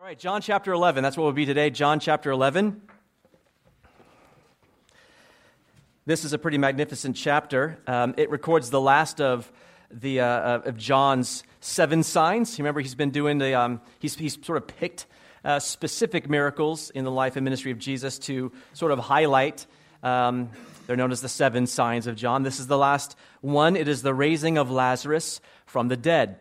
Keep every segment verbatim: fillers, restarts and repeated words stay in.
All right, John chapter eleven. That's what we'll be today, John chapter eleven. This is a pretty magnificent chapter. Um, it records the last of the uh, of John's seven signs. You remember he's been doing the, um, he's, he's sort of picked uh, specific miracles in the life and ministry of Jesus to sort of highlight. Um, they're known as the seven signs of John. This is the last one. It is the raising of Lazarus from the dead.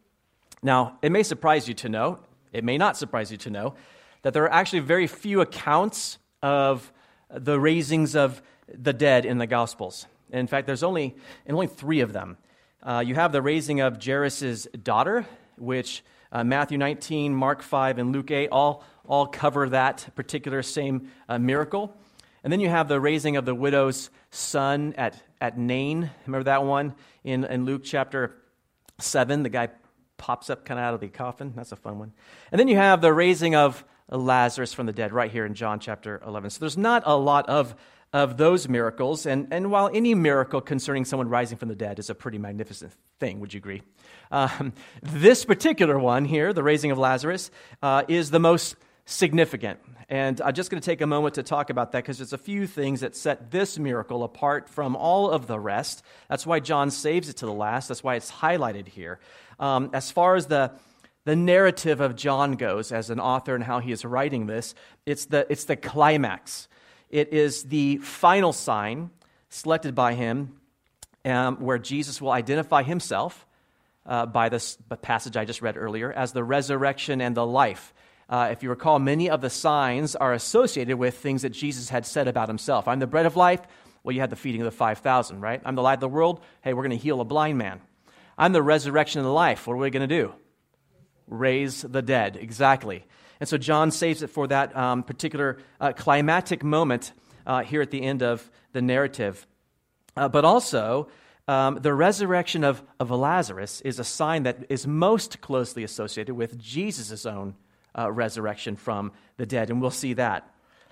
Now, it may surprise you to know, it may not surprise you to know, that there are actually very few accounts of the raisings of the dead in the Gospels. In fact, there's only only three of them. Uh, you have the raising of Jairus' daughter, which uh, Matthew nineteen, Mark five, and Luke eight all, all cover that particular same uh, miracle. And then you have the raising of the widow's son at, at Nain. Remember that one in, in Luke chapter seven? The guy pops up kind of out of the coffin. That's a fun one. And then you have the raising of Lazarus from the dead right here in John chapter eleven. So there's not a lot of, of those miracles. And, and while any miracle concerning someone rising from the dead is a pretty magnificent thing, would you agree? Um, this particular one here, the raising of Lazarus, uh, is the most significant. And I'm just going to take a moment to talk about that because there's a few things that set this miracle apart from all of the rest. That's why John saves it to the last. That's why it's highlighted here. Um, as far as the the narrative of John goes as an author and how he is writing this, it's the it's the climax. It is the final sign selected by him um, where Jesus will identify himself uh, by this passage I just read earlier as the resurrection and the life. Uh, if you recall, many of the signs are associated with things that Jesus had said about himself. I'm the bread of life. Well, you had the feeding of the five thousand, right? I'm the light of the world. Hey, we're going to heal a blind man. I'm the resurrection and the life. What are we going to do? Raise the dead. Exactly. And so John saves it for that um, particular uh, climactic moment uh, here at the end of the narrative. Uh, but also, um, the resurrection of, of Lazarus is a sign that is most closely associated with Jesus' own Uh, resurrection from the dead, and we'll see that.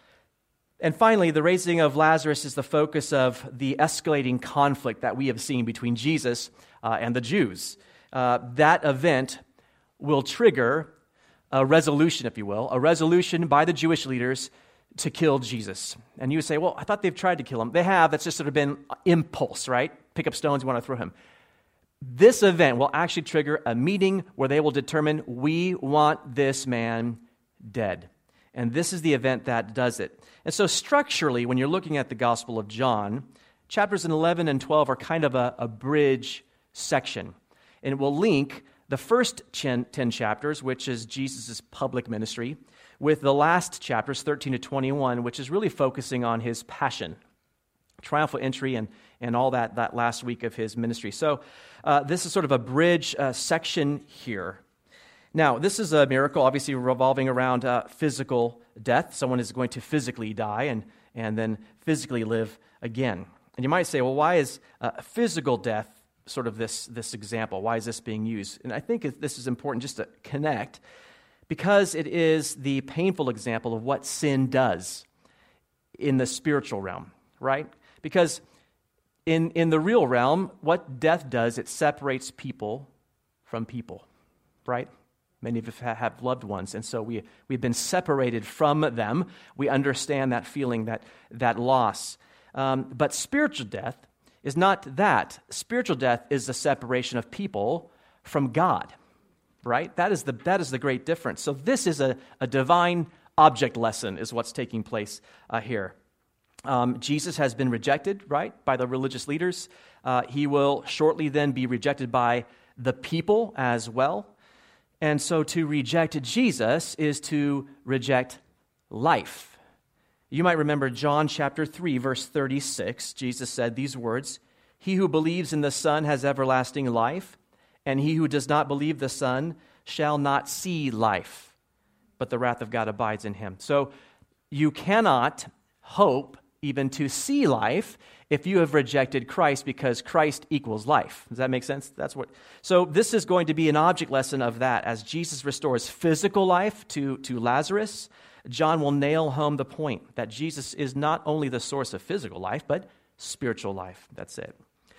And finally, the raising of Lazarus is the focus of the escalating conflict that we have seen between Jesus uh, and the Jews. Uh, that event will trigger a resolution, if you will, a resolution by the Jewish leaders to kill Jesus. And you would say, well, I thought they've tried to kill him. They have. That's just sort of been impulse, right? Pick up stones, you want to throw him. This event will actually trigger a meeting where they will determine, we want this man dead. And this is the event that does it. And so structurally, when you're looking at the Gospel of John, chapters eleven and twelve are kind of a, a bridge section. And it will link the first ten chapters, which is Jesus' public ministry, with the last chapters, thirteen to twenty-one, which is really focusing on his passion, triumphal entry, and, and all that, that last week of his ministry. So uh, this is sort of a bridge uh, section here. Now, this is a miracle, obviously revolving around uh, physical death. Someone is going to physically die and, and then physically live again. And you might say, well, why is uh, physical death sort of this, this example? Why is this being used? And I think this is important just to connect because it is the painful example of what sin does in the spiritual realm, right? Because in, in the real realm, what death does, it separates people from people, right? Many of us have loved ones, and so we, we've been separated from them. We understand that feeling, that, that loss. Um, but spiritual death is not that. Spiritual death is the separation of people from God, right? That is the, that is the great difference. So this is a, a divine object lesson is what's taking place uh, here. Um, Jesus has been rejected, right, by the religious leaders. Uh, he will shortly then be rejected by the people as well. And so to reject Jesus is to reject life. You might remember John chapter three, verse thirty-six. Jesus said these words, "He who believes in the Son has everlasting life, and he who does not believe the Son shall not see life, but the wrath of God abides in him." So you cannot hope even to see life if you have rejected Christ, because Christ equals life. Does that make sense? That's what. So this is going to be an object lesson of that. As Jesus restores physical life to, to Lazarus, John will nail home the point that Jesus is not only the source of physical life, but spiritual life. That's it.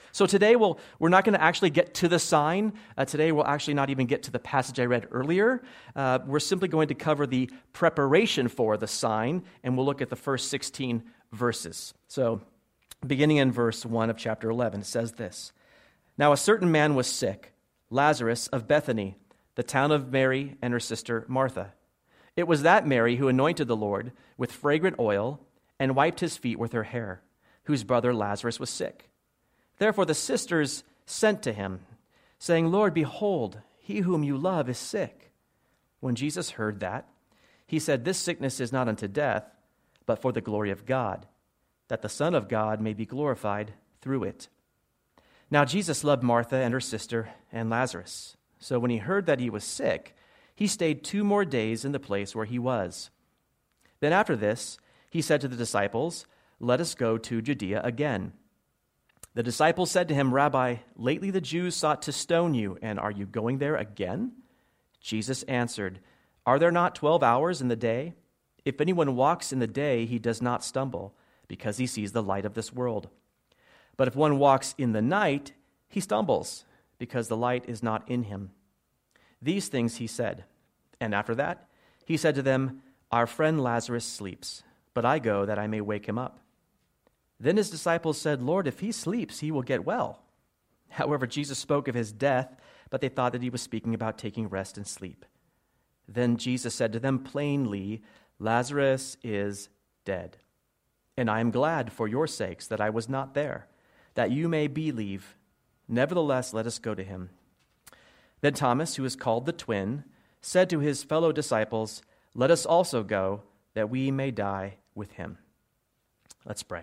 So today we'll, we're not going to actually get to the sign. Uh, today we'll actually not even get to the passage I read earlier. Uh, we're simply going to cover the preparation for the sign, and we'll look at the first sixteen verses. So beginning in verse one of chapter eleven, it says this. Now a certain man was sick, Lazarus of Bethany, the town of Mary and her sister Martha. It was that Mary who anointed the Lord with fragrant oil and wiped his feet with her hair, whose brother Lazarus was sick. Therefore the sisters sent to him, saying, Lord, behold, he whom you love is sick. When Jesus heard that, he said, This sickness is not unto death, but for the glory of God, that the Son of God may be glorified through it. Now Jesus loved Martha and her sister and Lazarus. So when he heard that he was sick, he stayed two more days in the place where he was. Then after this, he said to the disciples, Let us go to Judea again. The disciples said to him, Rabbi, lately the Jews sought to stone you, and are you going there again? Jesus answered, Are there not twelve hours in the day? If anyone walks in the day, he does not stumble, because he sees the light of this world. But if one walks in the night, he stumbles, because the light is not in him. These things he said. And after that, he said to them, Our friend Lazarus sleeps, but I go that I may wake him up. Then his disciples said, Lord, if he sleeps, he will get well. However, Jesus spoke of his death, but they thought that he was speaking about taking rest and sleep. Then Jesus said to them plainly, Lazarus is dead. And I am glad for your sakes that I was not there, that you may believe. Nevertheless, let us go to him. Then Thomas, who is called the twin, said to his fellow disciples, Let us also go, that we may die with him. Let's pray.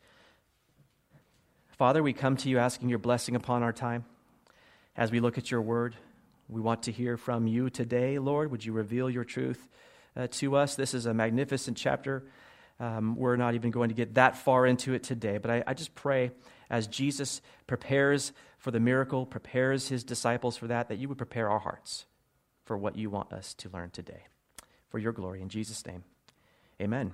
Father, we come to you asking your blessing upon our time. As we look at your word, we want to hear from you today, Lord. Would you reveal your truth uh, to us? This is a magnificent chapter. Um, we're not even going to get that far into it today, but I, I just pray as Jesus prepares for the miracle, prepares his disciples for that, that you would prepare our hearts for what you want us to learn today. For your glory, in Jesus' name, amen.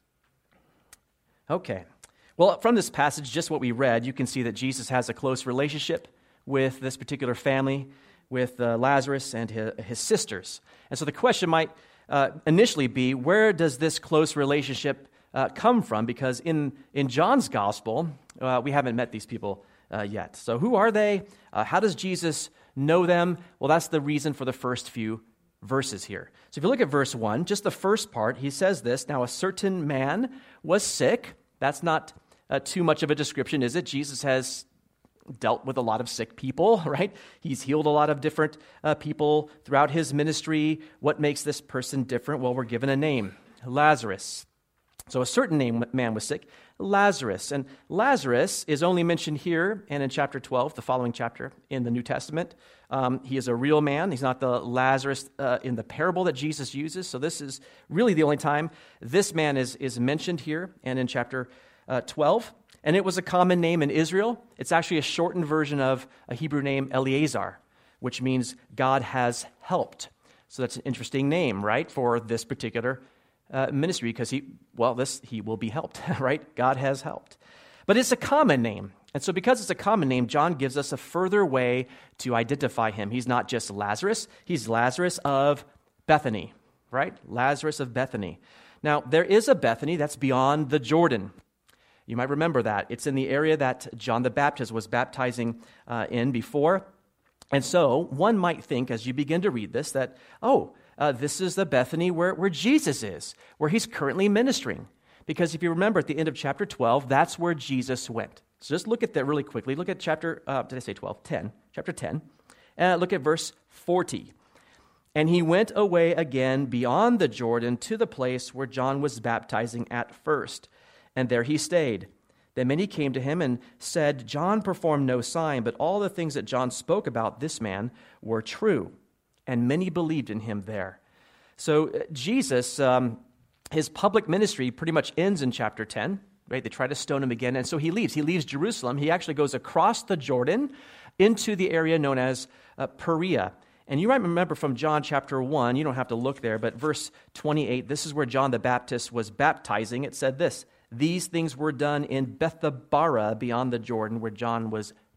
Okay. Well, from this passage, just what we read, you can see that Jesus has a close relationship with this particular family, with uh, Lazarus and his, his sisters. And so the question might uh, initially be, where does this close relationship uh, come from? Because in, in John's gospel, uh, we haven't met these people uh, yet. So who are they? Uh, how does Jesus know them? Well, that's the reason for the first few verses here. So if you look at verse one, just the first part, he says this, Now a certain man was sick. That's not Uh, too much of a description, is it? Jesus has dealt with a lot of sick people, right? He's healed a lot of different uh, people throughout his ministry. What makes this person different? Well, we're given a name, Lazarus. So a certain name man was sick, Lazarus. And Lazarus is only mentioned here and in chapter twelve, the following chapter in the New Testament. Um, he is a real man. He's not the Lazarus uh, in the parable that Jesus uses. So this is really the only time this man is, is mentioned here and in chapter Uh, twelve, and it was a common name in Israel. It's actually a shortened version of a Hebrew name, Eleazar, which means God has helped. So that's an interesting name, right, for this particular uh, ministry, because he, well, this he will be helped, right? God has helped. But it's a common name, and so because it's a common name, John gives us a further way to identify him. He's not just Lazarus, he's Lazarus of Bethany, right? Lazarus of Bethany. Now, there is a Bethany that's beyond the Jordan. You might remember that. It's in the area that John the Baptist was baptizing uh, in before. And so one might think as you begin to read this that, oh, uh, this is the Bethany where, where Jesus is, where he's currently ministering. Because if you remember at the end of chapter twelve, that's where Jesus went. So just look at that really quickly. Look at chapter, uh, did I say twelve? ten. Chapter ten. Uh, look at verse forty. And he went away again beyond the Jordan to the place where John was baptizing at first. And there he stayed. Then many came to him and said, John performed no sign, but all the things that John spoke about this man were true. And many believed in him there. So Jesus, um, his public ministry pretty much ends in chapter ten. Right? They try to stone him again, and so he leaves. He leaves Jerusalem. He actually goes across the Jordan into the area known as uh, Perea. And you might remember from John chapter one, you don't have to look there, but verse twenty-eight, this is where John the Baptist was baptizing. It said this, These things were done in Bethabara beyond the Jordan where John was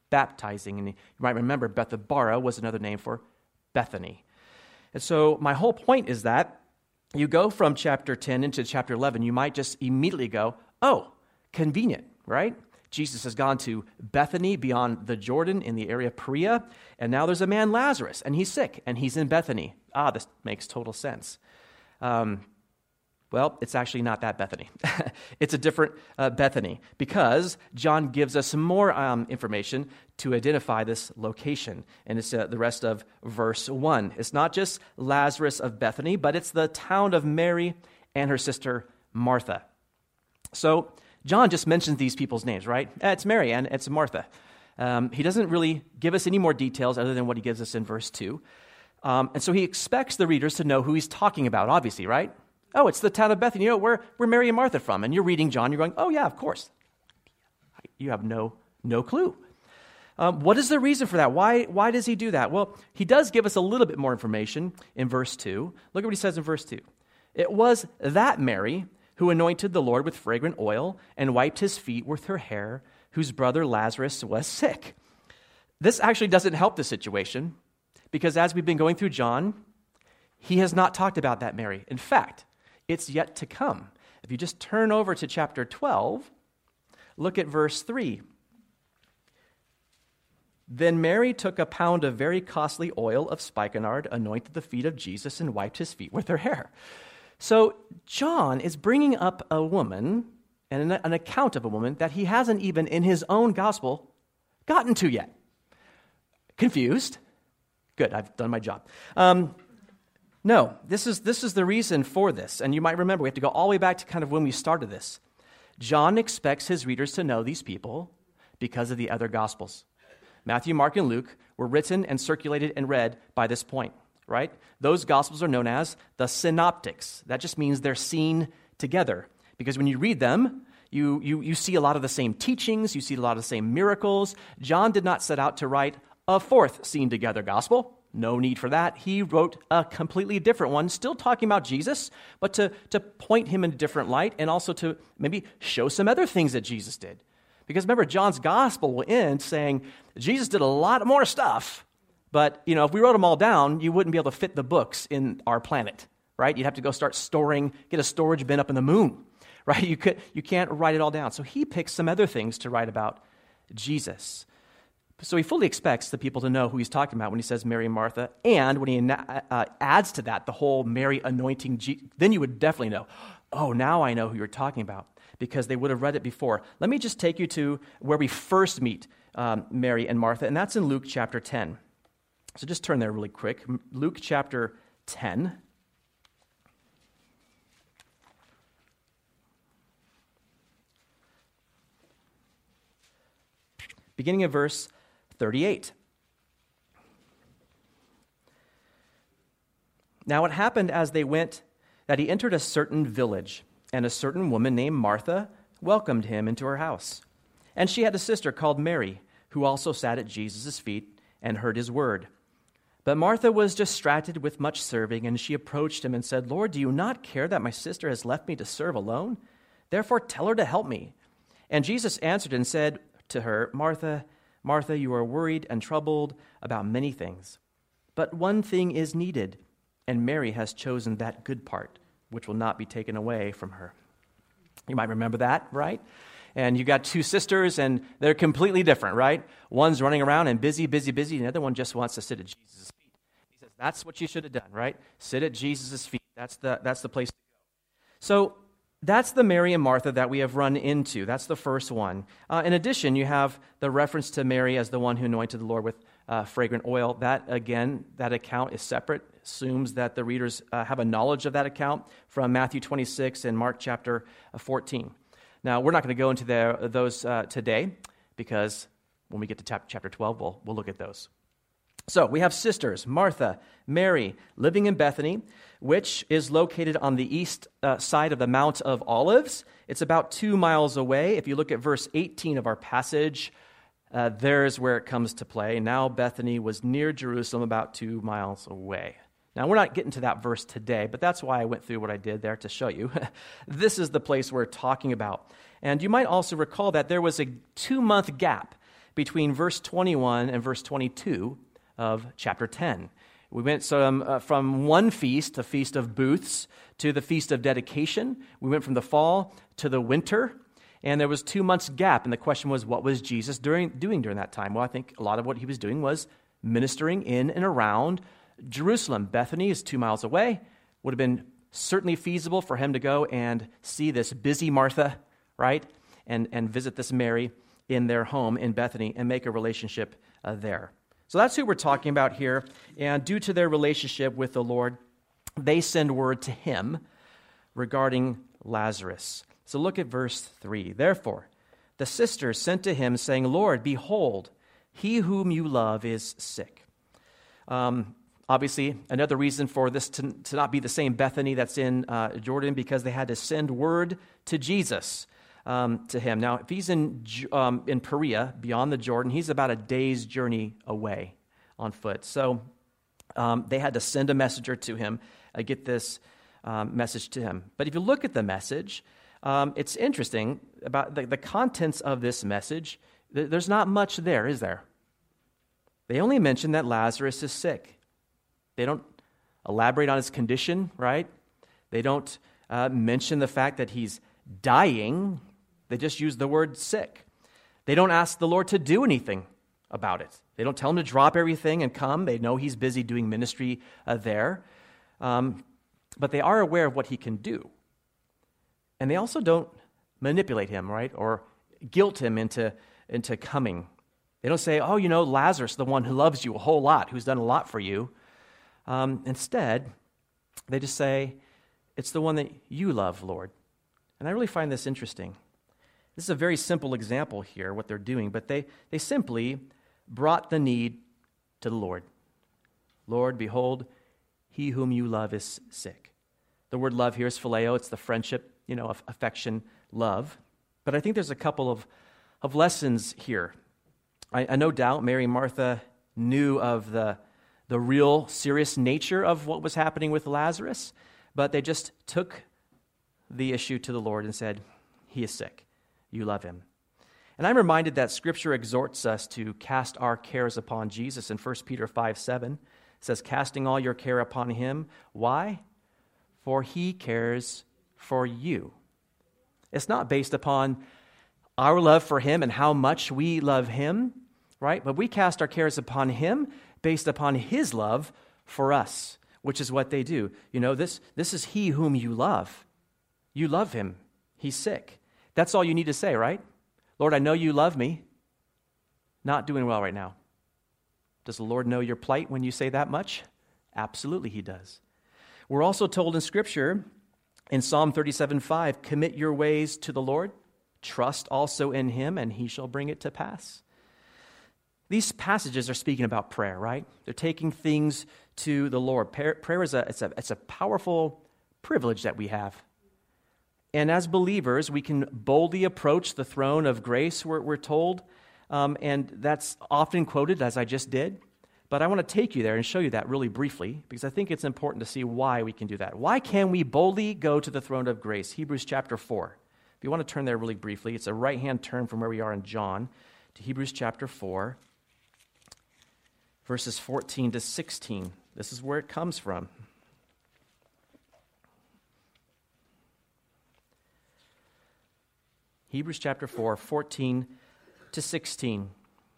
baptizing. And you might remember Bethabara was another name for Bethany. And so my whole point is that you go from chapter ten into chapter eleven, you might just immediately go, oh, convenient, right? Jesus has gone to Bethany beyond the Jordan in the area of Perea, and now there's a man, Lazarus, and he's sick, and he's in Bethany. Ah, this makes total sense. Um, well, it's actually not that Bethany. It's a different uh, Bethany, because John gives us some more um, information to identify this location, and it's uh, the rest of verse one. It's not just Lazarus of Bethany, but it's the town of Mary and her sister Martha. So John just mentions these people's names, right? It's Mary and it's Martha. Um, he doesn't really give us any more details other than what he gives us in verse two. Um, and so he expects the readers to know who he's talking about, obviously, right? Oh, it's the town of Bethany. You know, where, where Mary and Martha from? And you're reading John, you're going, oh yeah, of course. You have no, no clue. Um, what is the reason for that? Why, why does he do that? Well, he does give us a little bit more information in verse two. Look at what he says in verse two. It was that Mary who anointed the Lord with fragrant oil and wiped his feet with her hair, whose brother Lazarus was sick. This actually doesn't help the situation, because as we've been going through John, he has not talked about that Mary. In fact, it's yet to come. If you just turn over to chapter twelve, look at verse three. Then Mary took a pound of very costly oil of spikenard, anointed the feet of Jesus, and wiped his feet with her hair. So John is bringing up a woman and an, an account of a woman that he hasn't even in his own gospel gotten to yet. Confused? Good, I've done my job. Um, no, this is this is the reason for this. And you might remember, we have to go all the way back to kind of when we started this. John expects his readers to know these people because of the other gospels. Matthew, Mark, and Luke were written and circulated and read by this point. Right? Those gospels are known as the synoptics. That just means they're seen together. Because when you read them, you, you, you see a lot of the same teachings, you see a lot of the same miracles. John did not set out to write a fourth seen together gospel. No need for that. He wrote a completely different one, still talking about Jesus, but to, to point him in a different light and also to maybe show some other things that Jesus did. Because remember, John's gospel will end saying Jesus did a lot more stuff. But, you know, if we wrote them all down, you wouldn't be able to fit the books in our planet, right? You'd have to go start storing, get a storage bin up in the moon, right? You could, you can't write it all down. So he picks some other things to write about Jesus. So he fully expects the people to know who he's talking about when he says Mary and Martha. And when he uh, adds to that the whole Mary anointing, Je- then you would definitely know, oh, now I know who you're talking about, because they would have read it before. Let me just take you to where we first meet um, Mary and Martha, and that's in Luke chapter ten. So just turn there really quick. Luke chapter ten. Beginning of verse thirty-eight. Now it happened as they went that he entered a certain village, and a certain woman named Martha welcomed him into her house. And she had a sister called Mary, who also sat at Jesus' feet and heard his word. But Martha was distracted with much serving, and she approached him and said, Lord, do you not care that my sister has left me to serve alone? Therefore tell her to help me. And Jesus answered and said to her, Martha, Martha, you are worried and troubled about many things. But one thing is needed, and Mary has chosen that good part, which will not be taken away from her. You might remember that, right? And you got two sisters, and they're completely different, right? One's running around and busy, busy, busy, and the other one just wants to sit at Jesus' feet. He says, that's what you should have done, right? Sit at Jesus' feet. That's the, that's the place to go. So that's the Mary and Martha that we have run into. That's the first one. Uh, in addition, you have the reference to Mary as the one who anointed the Lord with uh, fragrant oil. That, again, that account is separate. Assumes that the readers uh, have a knowledge of that account from Matthew twenty-six and Mark chapter fourteen. Now, we're not going to go into the, those uh, today, because when we get to tap, chapter twelve, we'll, we'll look at those. So we have sisters, Martha, Mary, living in Bethany, which is located on the east uh, side of the Mount of Olives. It's about two miles away. If you look at verse eighteen of our passage, uh, there's where it comes to play. Now Bethany was near Jerusalem, about two miles away. Now, we're not getting to that verse today, but that's why I went through what I did there to show you. This is the place we're talking about. And you might also recall that there was a two-month gap between verse twenty-one and verse twenty-two of chapter ten. We went from, uh, from one feast, the Feast of Booths, to the Feast of Dedication. We went from the fall to the winter, and there was two months gap. And the question was, what was Jesus during, doing during that time? Well, I think a lot of what he was doing was ministering in and around Jerusalem. Bethany is two miles away. Would have been certainly feasible for him to go and see this busy Martha, right, and, and visit this Mary in their home in Bethany and make a relationship uh, there. So that's who we're talking about here. And due to their relationship with the Lord, they send word to him regarding Lazarus. So look at verse three. Therefore, the sisters sent to him, saying, Lord, behold, he whom you love is sick. Um, obviously, another reason for this to, to not be the same Bethany that's in uh, Jordan, because they had to send word to Jesus. Um, to him. Now, if he's in um, in Perea, beyond the Jordan, he's about a day's journey away on foot. So um, they had to send a messenger to him, uh, get this um, message to him. But if you look at the message, um, it's interesting about the, the contents of this message. Th- there's not much there, is there? They only mention that Lazarus is sick. They don't elaborate on his condition, right? They don't uh, mention the fact that he's dying. They just use the word sick. They don't ask the Lord to do anything about it. They don't tell him to drop everything and come. They know he's busy doing ministry uh, there. Um, but they are aware of what he can do. And they also don't manipulate him, right? Or guilt him into, into coming. They don't say, oh, you know, Lazarus, the one who loves you a whole lot, who's done a lot for you. Um, instead, they just say, it's the one that you love, Lord. And I really find this interesting. This is a very simple example here, what they're doing, but they, they simply brought the need to the Lord. Lord, behold, he whom you love is sick. The word love here is phileo. It's the friendship, you know, affection, love. But I think there's a couple of, of lessons here. I, I no doubt Mary and Martha knew of the, the real serious nature of what was happening with Lazarus, but they just took the issue to the Lord and said, he is sick. You love him. And I'm reminded that Scripture exhorts us to cast our cares upon Jesus. In First Peter five seven, it says, casting all your care upon him. Why? For he cares for you. It's not based upon our love for him and how much we love him, right? But we cast our cares upon him based upon his love for us, which is what they do. You know, this, this is he whom you love. You love him. He's sick. That's all you need to say, right? Lord, I know you love me. Not doing well right now. Does the Lord know your plight when you say that much? Absolutely, he does. We're also told in Scripture, in Psalm thirty-seven five, commit your ways to the Lord, trust also in him, and he shall bring it to pass. These passages are speaking about prayer, right? They're taking things to the Lord. Prayer, prayer is a, it's a, it's a powerful privilege that we have. And as believers, we can boldly approach the throne of grace, we're, we're told, um, and that's often quoted, as I just did. But I want to take you there and show you that really briefly, because I think it's important to see why we can do that. Why can we boldly go to the throne of grace? Hebrews chapter four. If you want to turn there really briefly, it's a right-hand turn from where we are in John to Hebrews chapter four, verses fourteen to sixteen. This is where it comes from. Hebrews chapter four, fourteen to sixteen.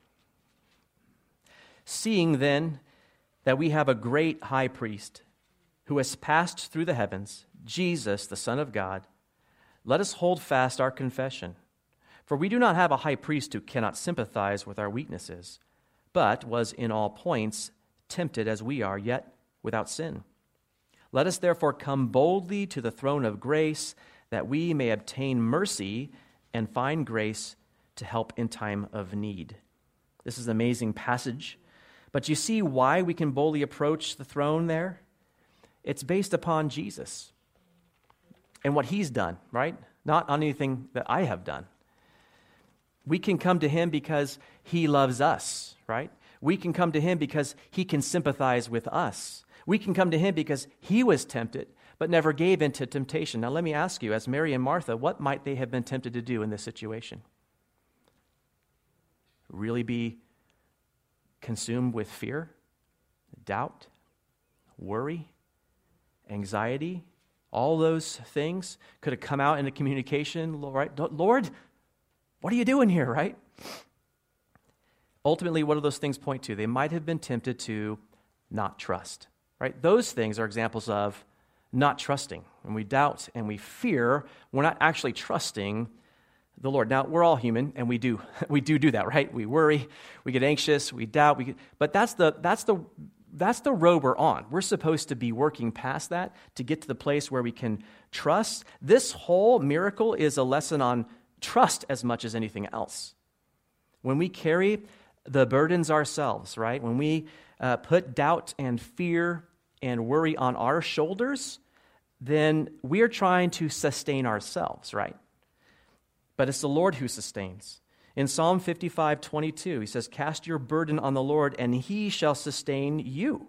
Seeing then that we have a great high priest who has passed through the heavens, Jesus, the Son of God, let us hold fast our confession. For we do not have a high priest who cannot sympathize with our weaknesses, but was in all points tempted as we are, yet without sin. Let us therefore come boldly to the throne of grace, that we may obtain mercy and find grace to help in time of need. This is an amazing passage. But you see why we can boldly approach the throne there? It's based upon Jesus and what he's done, right? Not on anything that I have done. We can come to him because he loves us, right? We can come to him because he can sympathize with us. We can come to him because he was tempted, but never gave in to temptation. Now let me ask you, as Mary and Martha, what might they have been tempted to do in this situation? really be consumed with fear, doubt, worry, anxiety? All those things could have come out in the communication, right? Lord, what are you doing here, right? Ultimately, what do those things point to? They might have been tempted to not trust, right? Those things are examples of not trusting. When we doubt and we fear, we're not actually trusting the Lord. Now, we're all human, and we do we do do that, right? We worry, we get anxious, we doubt, we get, but that's the that's the that's the road we're on. We're supposed to be working past that to get to the place where we can trust. This whole miracle is a lesson on trust as much as anything else. When we carry the burdens ourselves, right? When we uh, put doubt and fear and worry on our shoulders, then we are trying to sustain ourselves, right? But it's the Lord who sustains. In Psalm fifty-five twenty-two, he says, "Cast your burden on the Lord, and he shall sustain you.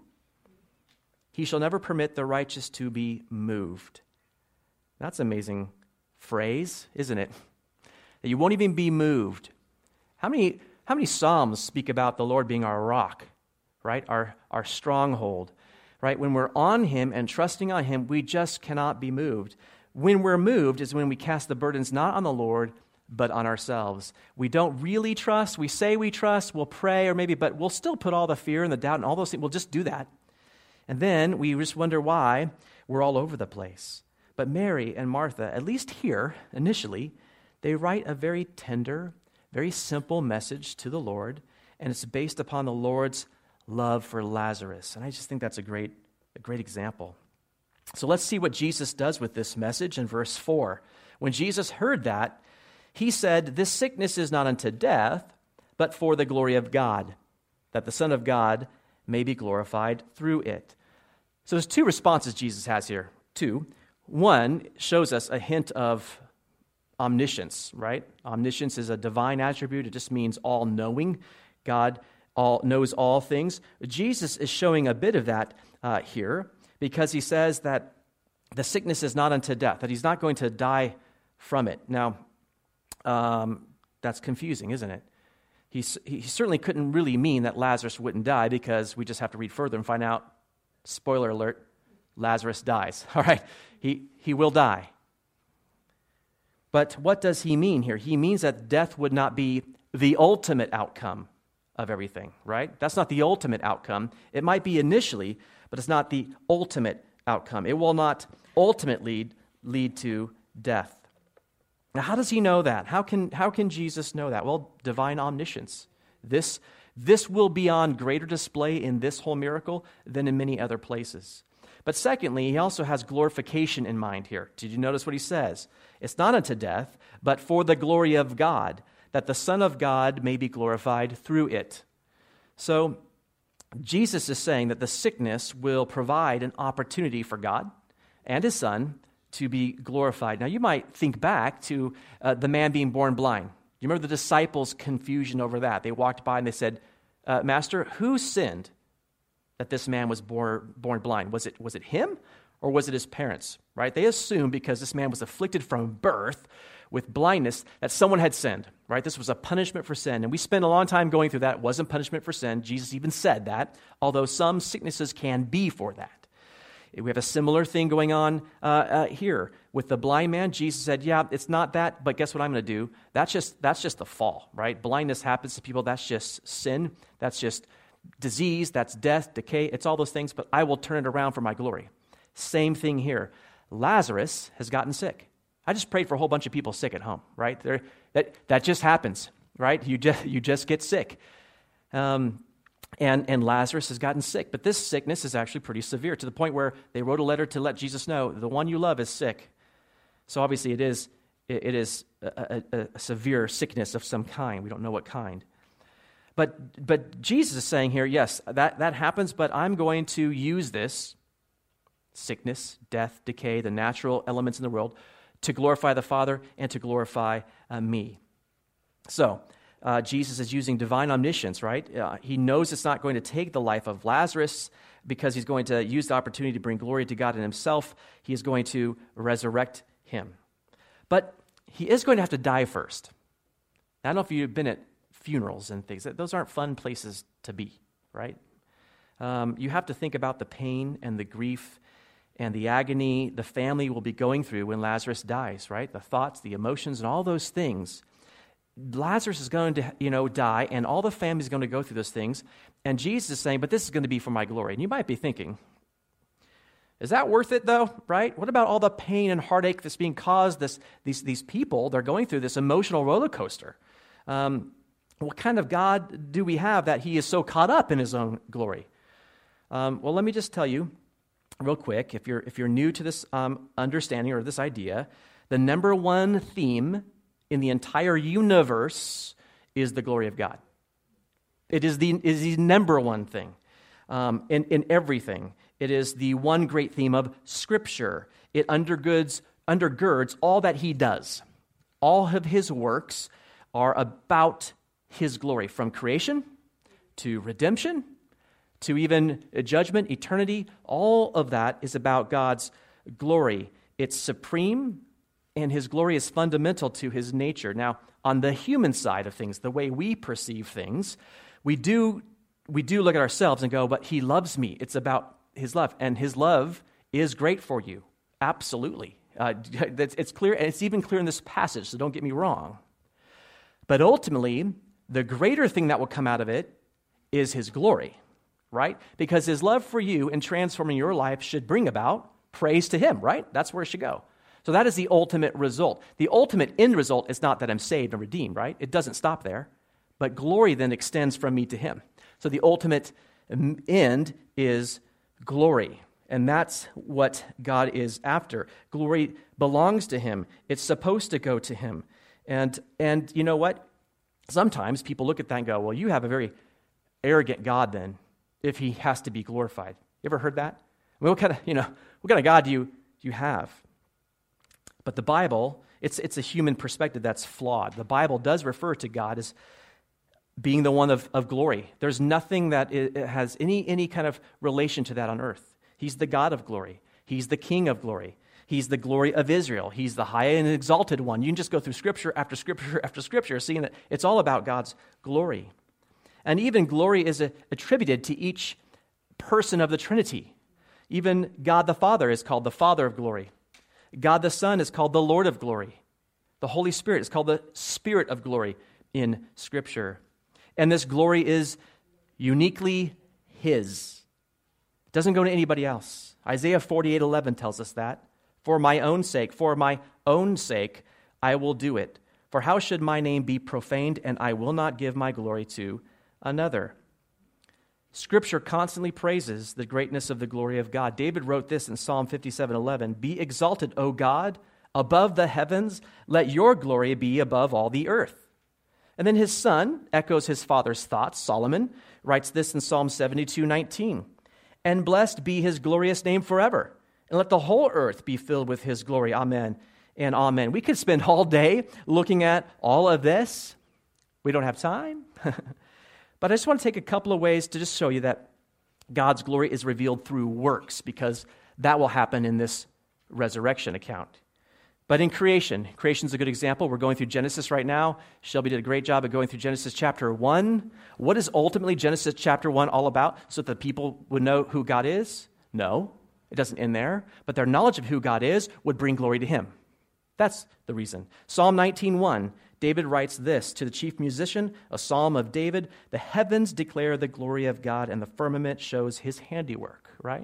He shall never permit the righteous to be moved." That's an amazing phrase, isn't it? That you won't even be moved. How many, how many Psalms speak about the Lord being our rock, right? Our, our stronghold, right? When we're on him and trusting on him, we just cannot be moved. When we're moved is when we cast the burdens not on the Lord, but on ourselves. We don't really trust. We say we trust. We'll pray or maybe, but we'll still put all the fear and the doubt and all those things. We'll just do that. And then we just wonder why we're all over the place. But Mary and Martha, at least here, initially, they write a very tender, very simple message to the Lord, and it's based upon the Lord's love for Lazarus. And I just think that's a great, a great example. So let's see what Jesus does with this message in verse four. When Jesus heard that, he said, "This sickness is not unto death, but for the glory of God, that the Son of God may be glorified through it." So there's two responses Jesus has here. Two. One shows us a hint of omniscience, right? Omniscience is a divine attribute. It just means all-knowing. God all knows all things. Jesus is showing a bit of that uh, here because he says that the sickness is not unto death, that he's not going to die from it. Now, um, that's confusing, isn't it? He, he certainly couldn't really mean that Lazarus wouldn't die because we just have to read further and find out, spoiler alert, Lazarus dies. All right, he, he will die. But what does he mean here? He means that death would not be the ultimate outcome of everything, right? That's not the ultimate outcome. It might be initially, but it's not the ultimate outcome. It will not ultimately lead to death. Now, how does he know that? How can, how can Jesus know that? Well, divine omniscience. This, this will be on greater display in this whole miracle than in many other places. But secondly, he also has glorification in mind here. Did you notice what he says? It's not unto death, but for the glory of God, that the Son of God may be glorified through it. So, Jesus is saying that the sickness will provide an opportunity for God and his Son to be glorified. Now, you might think back to uh, the man being born blind. You remember the disciples' confusion over that? They walked by and they said, uh, "Master, who sinned that this man was born, born blind? Was it, was it him or was it his parents?" Right? They assumed because this man was afflicted from birth with blindness that someone had sinned. Right? This was a punishment for sin. And we spent a long time going through that. It wasn't punishment for sin. Jesus even said that, although some sicknesses can be for that. We have a similar thing going on uh, uh, here. With the blind man, Jesus said, yeah, it's not that, but guess what I'm going to do? That's just that's just the fall, right? Blindness happens to people. That's just sin. That's just disease. That's death, decay. It's all those things, but I will turn it around for my glory. Same thing here. Lazarus has gotten sick. I just prayed for a whole bunch of people sick at home, right? There, that, that just happens, right? You just, you just get sick. Um And, and Lazarus has gotten sick. But this sickness is actually pretty severe to the point where they wrote a letter to let Jesus know, the one you love is sick. So obviously it is, it, it is a, a, a severe sickness of some kind. We don't know what kind. But, but Jesus is saying here, yes, that, that happens, but I'm going to use this sickness, death, decay, the natural elements in the world to glorify the Father and to glorify uh, me. So, Uh, Jesus is using divine omniscience, right? Uh, he knows it's not going to take the life of Lazarus because he's going to use the opportunity to bring glory to God in himself. He is going to resurrect him. But he is going to have to die first. I don't know if you've been at funerals and things. Those aren't fun places to be, right? Um, you have to think about the pain and the grief and the agony the family will be going through when Lazarus dies, right? The thoughts, the emotions, and all those things. Lazarus is going to, you know, die, and all the family is going to go through those things. And Jesus is saying, but this is going to be for my glory. And you might be thinking, is that worth it, though, right? What about all the pain and heartache that's being caused? This, these, these people, they're going through this emotional roller coaster. Um, what kind of God do we have that he is so caught up in his own glory? Um, well, let me just tell you real quick, if you're, if you're new to this um, understanding or this idea, the number one theme in the entire universe is the glory of God. It is the, is the number one thing um, in, in everything. It is the one great theme of Scripture. It undergirds, undergirds all that he does. All of his works are about his glory, from creation to redemption to even judgment, eternity. All of that is about God's glory. It's supreme, and his glory is fundamental to his nature. Now, on the human side of things, the way we perceive things, we do we do look at ourselves and go, but he loves me. It's about his love, and his love is great for you. Absolutely. Uh, it's clear, and it's even clear in this passage, so don't get me wrong. But ultimately, the greater thing that will come out of it is his glory, right? Because his love for you in transforming your life should bring about praise to him, right? That's where it should go. So that is the ultimate result. The ultimate end result is not that I'm saved and redeemed, right? It doesn't stop there. But glory then extends from me to him. So the ultimate end is glory. And that's what God is after. Glory belongs to him. It's supposed to go to him. And, and you know what? Sometimes people look at that and go, well, you have a very arrogant God then, if he has to be glorified. You ever heard that? I mean, what kind of, you know, what kind of God do you, do you have? But the Bible, it's, it's a human perspective that's flawed. The Bible does refer to God as being the one of, of glory. There's nothing that it has any, any kind of relation to that on earth. He's the God of glory. He's the King of glory. He's the glory of Israel. He's the high and exalted one. You can just go through scripture after scripture after scripture, seeing that it's all about God's glory. And even glory is attributed to each person of the Trinity. Even God the Father is called the Father of glory. God the Son is called the Lord of glory. The Holy Spirit is called the Spirit of glory in Scripture. And this glory is uniquely his. It doesn't go to anybody else. Isaiah forty-eight eleven tells us that. For my own sake, for my own sake, I will do it. For how should my name be profaned, and I will not give my glory to another? Scripture constantly praises the greatness of the glory of God. David wrote this in Psalm fifty-seven eleven, Be exalted, O God, above the heavens. Let your glory be above all the earth. And then his son echoes his father's thoughts. Solomon writes this in Psalm seventy-two nineteen, And blessed be his glorious name forever, and let the whole earth be filled with his glory. Amen and amen. We could spend all day looking at all of this. We don't have time. But I just want to take a couple of ways to just show you that God's glory is revealed through works, because that will happen in this resurrection account. But in creation, creation's a good example. We're going through Genesis right now. Shelby did a great job of going through Genesis chapter one. What is ultimately Genesis chapter one all about? So that people would know who God is? No, it doesn't end there. But their knowledge of who God is would bring glory to him. That's the reason. Psalm nineteen one, David writes this to the chief musician, a psalm of David, The heavens declare the glory of God, and the firmament shows his handiwork, right?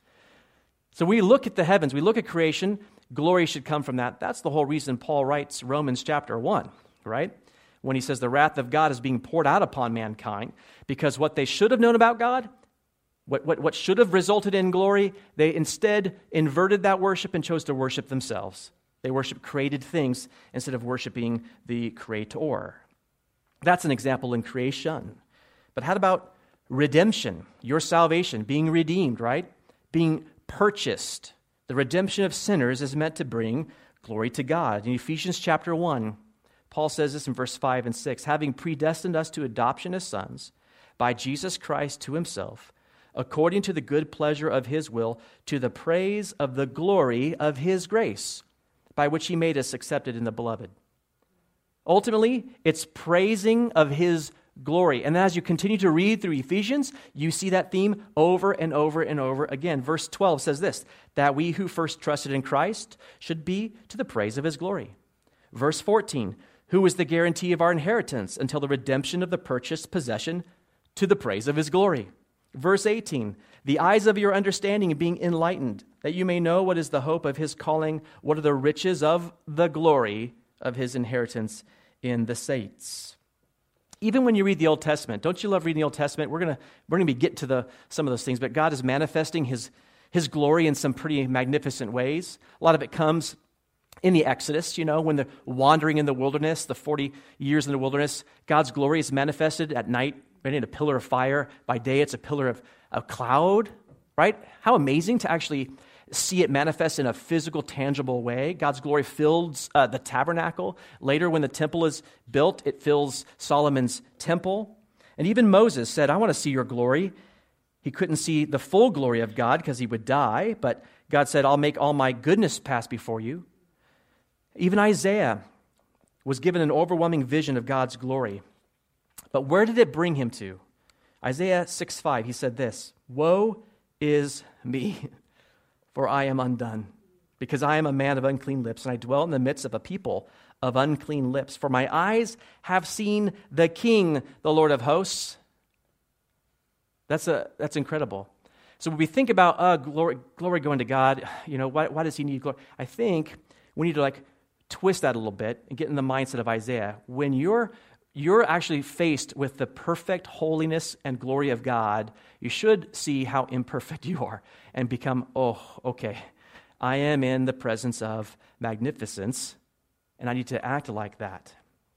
So we look at the heavens, we look at creation, glory should come from that. That's the whole reason Paul writes Romans chapter one, right? When he says the wrath of God is being poured out upon mankind, because what they should have known about God, what, what, what should have resulted in glory, they instead inverted that worship and chose to worship themselves. They worship created things instead of worshiping the Creator. That's an example in creation. But how about redemption? Your salvation, being redeemed, right? Being purchased. The redemption of sinners is meant to bring glory to God. In Ephesians chapter one, Paul says this in verse five and six, having predestined us to adoption as sons by Jesus Christ to himself, according to the good pleasure of his will, to the praise of the glory of his grace, by which he made us accepted in the beloved. Ultimately, it's praising of his glory. And as you continue to read through Ephesians, you see that theme over and over and over again. Verse twelve says this, that we who first trusted in Christ should be to the praise of his glory. Verse fourteen, who is the guarantee of our inheritance until the redemption of the purchased possession to the praise of his glory. Verse eighteen, the eyes of your understanding being enlightened, that you may know what is the hope of his calling, what are the riches of the glory of his inheritance in the saints. Even when you read the Old Testament, don't you love reading the Old Testament? We're gonna we're gonna be getting to the some of those things, but God is manifesting his his glory in some pretty magnificent ways. A lot of it comes in the Exodus, you know, when they're wandering in the wilderness, the forty years in the wilderness, God's glory is manifested at night, right, in a pillar of fire. By day, it's a pillar of, of cloud, right? How amazing to actually see it manifest in a physical, tangible way. God's glory fills uh, the tabernacle. Later, when the temple is built, it fills Solomon's temple. And even Moses said, I want to see your glory. He couldn't see the full glory of God because he would die, but God said, I'll make all my goodness pass before you. Even Isaiah was given an overwhelming vision of God's glory. But where did it bring him to? Isaiah six five, he said this, woe is me, for I am undone, because I am a man of unclean lips, and I dwell in the midst of a people of unclean lips. For my eyes have seen the King, the Lord of hosts. That's a that's incredible. So when we think about uh, glory, glory going to God, you know, why, why does he need glory? I think we need to like twist that a little bit and get in the mindset of Isaiah. When you're you're actually faced with the perfect holiness and glory of God, you should see how imperfect you are and become, oh, okay, I am in the presence of magnificence, and I need to act like that.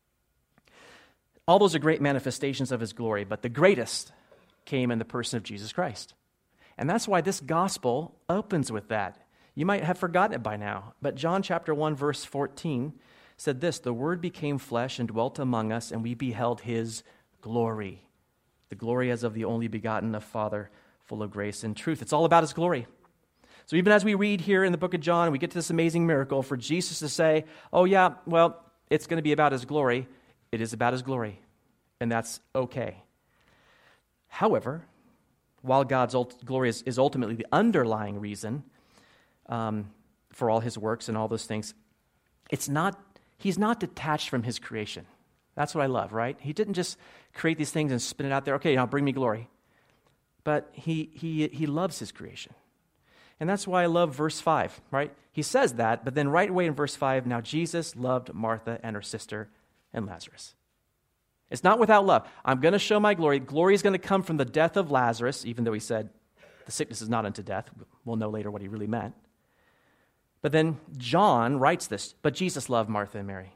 All those are great manifestations of his glory, but the greatest came in the person of Jesus Christ. And that's why this gospel opens with that. You might have forgotten it by now, but John chapter one, verse fourteen said this, the Word became flesh and dwelt among us, and we beheld his glory. The glory as of the only begotten of Father, full of grace and truth. It's all about his glory. So even as we read here in the book of John, we get to this amazing miracle for Jesus to say, oh yeah, well, it's going to be about his glory. It is about his glory, and that's okay. However, while God's ult- glory is, is ultimately the underlying reason um, for all his works and all those things, it's not, he's not detached from his creation. That's what I love, right? He didn't just create these things and spin it out there, okay, now bring me glory. But he he he loves his creation. And that's why I love verse five, right? He says that, but then right away in verse five, now Jesus loved Martha and her sister and Lazarus. It's not without love. I'm going to show my glory. Glory is going to come from the death of Lazarus, even though he said the sickness is not unto death. We'll know later what he really meant. But then John writes this, but Jesus loved Martha and Mary.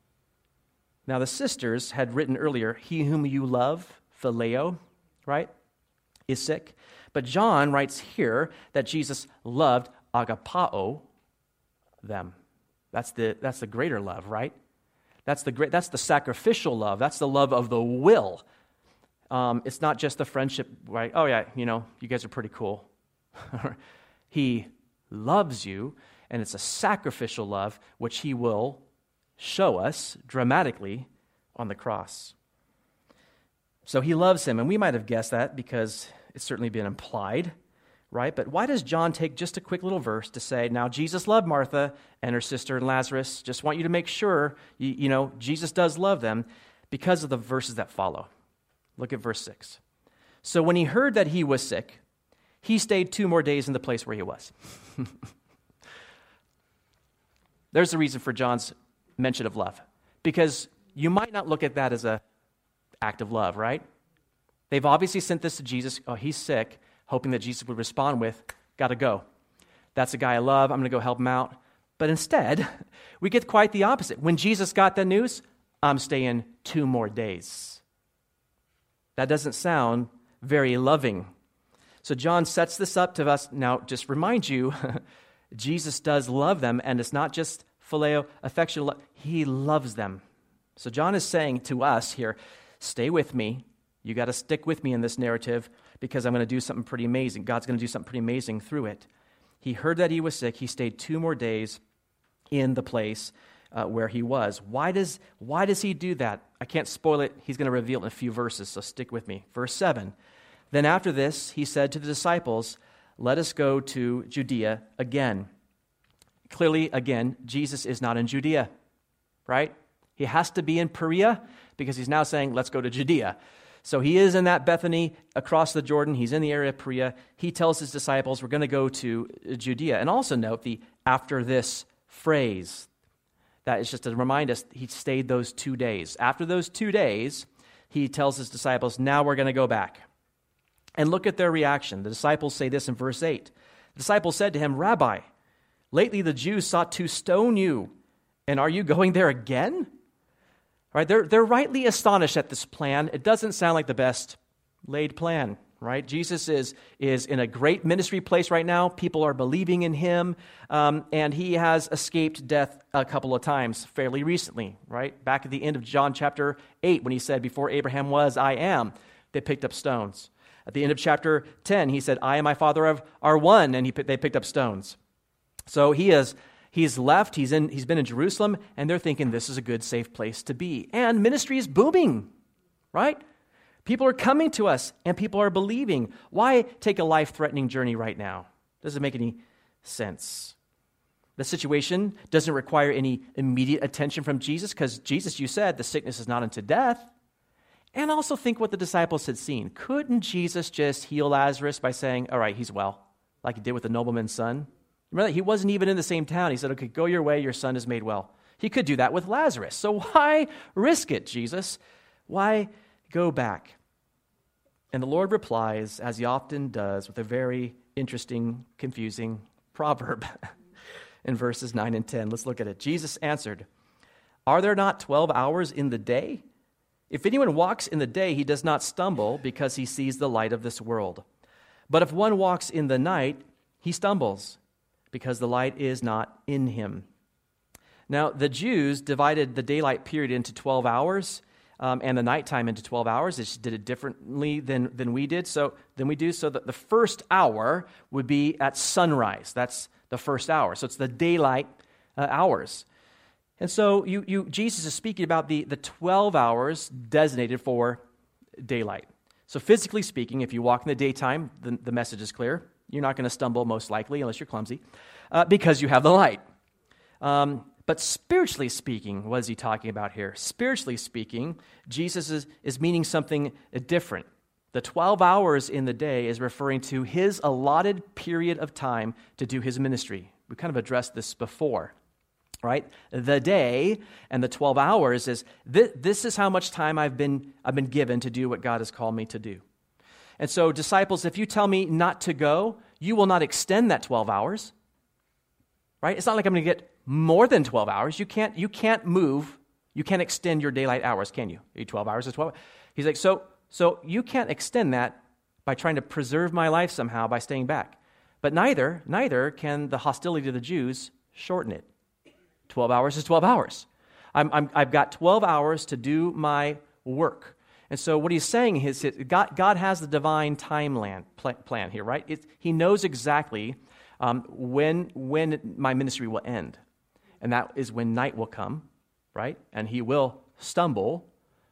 Now the sisters had written earlier, he whom you love, phileo, right, is sick. But John writes here that Jesus loved agapao them. That's the that's the greater love, right? That's the great. That's the sacrificial love. That's the love of the will. Um, it's not just the friendship, right? Oh yeah, you know, you guys are pretty cool. He loves you, and it's a sacrificial love which he will show us dramatically on the cross. So he loves him, and we might have guessed that because it's certainly been implied, right? But why does John take just a quick little verse to say, now Jesus loved Martha and her sister and Lazarus? Just want you to make sure, you, you know, Jesus does love them because of the verses that follow. Look at verse six. So when he heard that he was sick, he stayed two more days in the place where he was. There's the reason for John's mention of love. Because you might not look at that as an act of love, right? They've obviously sent this to Jesus. Oh, he's sick, hoping that Jesus would respond with, gotta go. That's a guy I love. I'm going to go help him out. But instead, we get quite the opposite. When Jesus got the news, I'm staying two more days. That doesn't sound very loving. So John sets this up to us. Now, just remind you, Jesus does love them, and it's not just phileo, affectionate love. He loves them. So John is saying to us here, stay with me. You got to stick with me in this narrative because I'm going to do something pretty amazing. God's going to do something pretty amazing through it. He heard that he was sick. He stayed two more days in the place uh, where he was. Why does, why does he do that? I can't spoil it. He's going to reveal it in a few verses, so stick with me. Verse seven, then after this, he said to the disciples, let us go to Judea again. Clearly, again, Jesus is not in Judea, right? He has to be in Perea because he's now saying, let's go to Judea. So he is in that Bethany across the Jordan. He's in the area of Perea. He tells his disciples, we're going to go to Judea. And also note the after this phrase. That is just to remind us he stayed those two days. After those two days, he tells his disciples, now we're going to go back. And look at their reaction. The disciples say this in verse eight. The disciples said to him, Rabbi, lately the Jews sought to stone you, and are you going there again? Right, they're, they're rightly astonished at this plan. It doesn't sound like the best laid plan, right? Jesus is, is in a great ministry place right now. People are believing in him, um, and he has escaped death a couple of times fairly recently, right? Back at the end of John chapter eight, when he said, before Abraham was, I am, they picked up stones. At the end of chapter ten, he said, I and my Father are one, and he, they picked up stones. So he is... He's left, he's in, he's been in Jerusalem, and they're thinking this is a good, safe place to be. And ministry is booming, right? People are coming to us, and people are believing. Why take a life-threatening journey right now? Doesn't make any sense. The situation doesn't require any immediate attention from Jesus, because Jesus, you said, the sickness is not unto death. And also think what the disciples had seen. Couldn't Jesus just heal Lazarus by saying, all right, he's well, like he did with the nobleman's son? Remember, he wasn't even in the same town. He said, okay, go your way, your son is made well. He could do that with Lazarus. So why risk it, Jesus? Why go back? And the Lord replies, as he often does, with a very interesting, confusing proverb in verses nine and ten. Let's look at it. Jesus answered, are there not twelve hours in the day? If anyone walks in the day, he does not stumble because he sees the light of this world. But if one walks in the night, he stumbles, because the light is not in him. Now, the Jews divided the daylight period into twelve hours um, and the nighttime into twelve hours. They just did it differently than, than we did. So than we do. So that the first hour would be at sunrise. That's the first hour. So it's the daylight uh, hours. And so you, you, Jesus is speaking about the, the twelve hours designated for daylight. So physically speaking, if you walk in the daytime, the, the message is clear. You're not going to stumble, most likely, unless you're clumsy, uh, because you have the light. Um, but spiritually speaking, what is he talking about here? Spiritually speaking, Jesus is, is meaning something different. The twelve hours in the day is referring to his allotted period of time to do his ministry. We kind of addressed this before, right? The day and the twelve hours is, th- this is how much time I've been, I've been given to do what God has called me to do. And so, disciples, if you tell me not to go, you will not extend that twelve hours, right? It's not like I'm going to get more than twelve hours. You can't, you can't move. You can't extend your daylight hours, can you? twelve hours is twelve. He's like, so, so you can't extend that by trying to preserve my life somehow by staying back. But neither, neither can the hostility to the Jews shorten it. twelve hours is twelve hours. I'm, I'm, I've got twelve hours to do my work. And so what he's saying is God, God has the divine timeline plan here, right? It, he knows exactly um, when, when my ministry will end. And that is when night will come, right? And he will stumble